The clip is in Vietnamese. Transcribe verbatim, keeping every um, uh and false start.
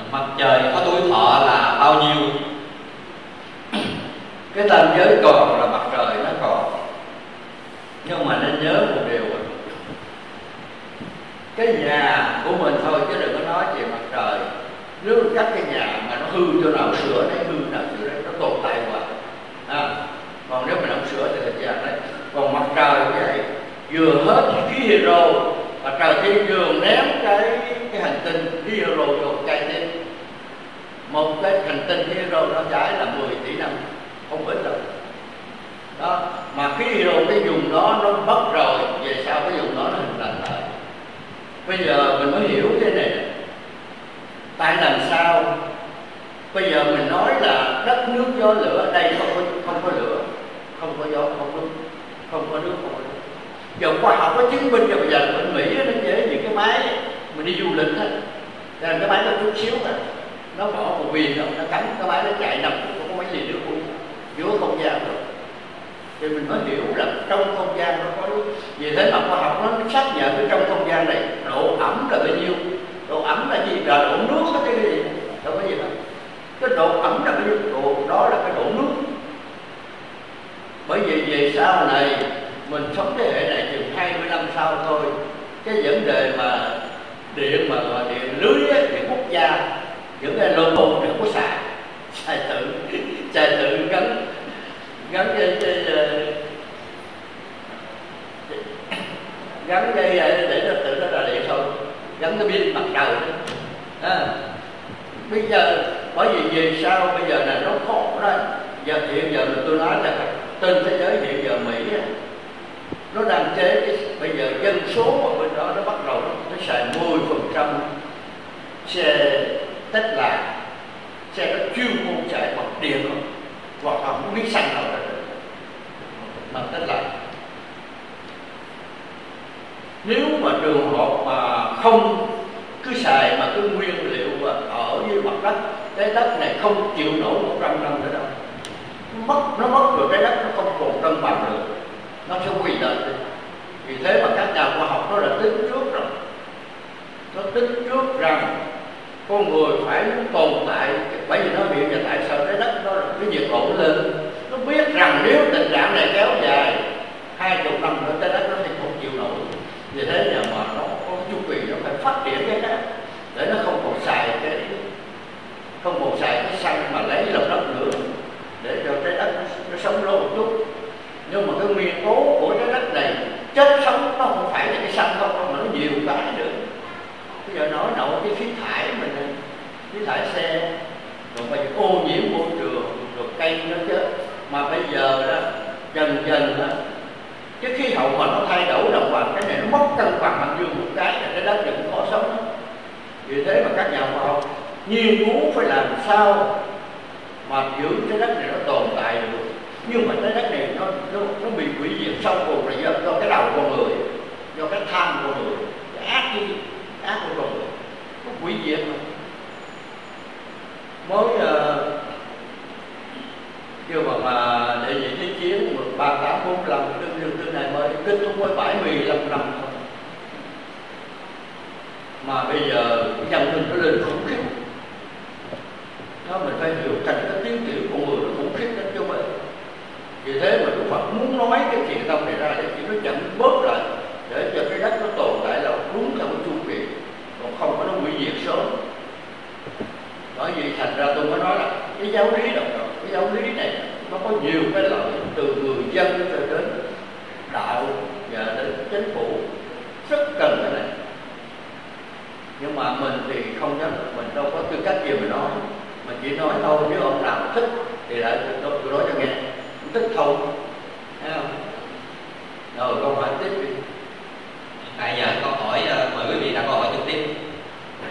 mặt trời có tuổi thọ là bao nhiêu? Cái tam giới còn là mặt trời nó còn. Nhưng mà nên nhớ một điều, cái nhà của mình thôi chứ đừng có nói về mặt trời. Nếu các cái nhà mà nó hư chỗ nào sửa đấy, hư nào sửa đấy, nó tồn tại hoài. À, còn nếu mình không sửa thì là chàng đấy. Còn mặt trời như vậy, vừa hết khí hydro, mặt trời thì vừa ném cái cái hành tinh khí hydro vô cây thêm. Một cái hành tinh khí hydro nó cháy là mười tỷ năm, không ít đâu. Đó, mà khí hydro cái vùng đó nó mất rồi, về sau cái vùng đó nó hình thành lại. Bây giờ mình mới hiểu thế này, tại làm sao bây giờ mình nói là đất nước gió lửa, đây không có không có lửa, không có gió, không có không có nước, không có nước. Giờ khoa học có chứng minh rồi, bây giờ bên Mỹ nó chế những cái máy mình đi du lịch hết, nên cái máy nó chút xíu mà nó bỏ một viên rồi nó cắm cái máy nó chạy năm phút không có mấy gì nước luôn, giữa không gian rồi. Thì mình mới hiểu là trong không gian nó có nước. Vì thế mà khoa học nó xác nhận cái trong không gian này độ ẩm là bao nhiêu. Độ ẩm là gì? Là độ nước đó chứ cái gì? Đâu có gì đâu. Cái độ ẩm là bao nhiêu? Độ đó là cái độ nước. Bởi vì về sau này mình sống thế hệ này chừng hai mươi năm sau thôi, cái vấn đề mà điện mà gọi điện lưới á, điện quốc gia, những cái lô bồn này không có xài, xài tự, xài tự gắn gắn cái, cái gắn cái để nó tự nó ra điện thôi, gắn cái pin mặt trời. À, bây giờ bởi vì về sau bây giờ là nó khó đó. Giờ hiện giờ là tôi nói là trên thế giới hiện giờ Mỹ nó đang chế cái, bây giờ dân số ở bên đó nó bắt đầu nó xài mười phần trăm xe Tesla, xe nó chuyên môn chạy bằng điện không, hoặc không biết xăng nào là bằng Tesla. Nếu mà trường hợp mà không cứ xài mà cứ nguyên liệu mà ở dưới mặt đất, cái đất này không chịu nổi một trăm năm nữa đâu, nó mất nó mất rồi, cái đất nó không còn cân bằng được, nó sẽ quỳ lên. Vì thế mà các nhà khoa học nó đã tính trước rồi, nó tính trước rằng con người phải tồn tại. Bởi vì nó hiện giờ tại sao cái đất nó cái nhiệt độ lên, nó biết rằng nếu tình trạng này kéo dài hai chục năm nữa cái đất nó thì không chịu nổi. Vì thế nhà mà nó có chu kỳ nó phải phát triển cái khác để nó không còn xài cái không còn xài cái xăng mà lấy lòng đất nữa, để cho trái đất nó, nó sống lâu một chút. Nhưng mà cái nguyên tố của trái đất này chất sống nó không phải là cái xăng không, mà nó nhiều cái nữa. Bây giờ nói nổi cái khí thải mình, khí thải xe, rồi bây giờ ô nhiễm môi trường, rồi cây nó chết. Mà bây giờ đó dần dần đó, cái khí hậu mà nó thay đổi đồng bằng, cái này nó mất cân bằng âm dương một cái là cái đất này cũng khó sống đó. Vì thế mà các nhà khoa học nghiên cứu phải làm sao mà giữ trái đất này nó tồn tại được. Nhưng mà trái đất này nó nó, nó bị hủy diệt sau cùng là do, do cái đầu con người, do cái tham của người, cái ác đi ác của con người, nó hủy diệt mà. Mới uh, kêu bằng mà đệ nhị thế chiến ba tám bốn lăm đương đương đương này mới kết thúc với bảy mươi lăm năm thôi. Mà bây giờ cái dòng mình nó lên khủng khiếp. Đó mình phải hiểu thành cái tiến triển của người nó khủng khiếp đến cho mình. Vì thế mà Đức Phật muốn nói cái chuyện tâm này ra để chỉ nó chậm bớt lại, để cho cái đất nó tồn tại là đúng theo cái chu kỳ, còn không có nó hủy diệt sớm. Bởi vì thành ra tôi mới nói là cái giáo lý độc lập, cái giáo lý này nó có nhiều cái lợi, từ người dân cho đến đạo và đến chính phủ, rất cần cái này. Nhưng mà mình thì không dám, mình đâu có tư cách gì mà nói, mình chỉ nói thôi. Nếu ông nào thích thì lại tôi, tôi nói cho nghe, không thích thôi, thấy không? Rồi câu hỏi tiếp đi. Tại giờ câu hỏi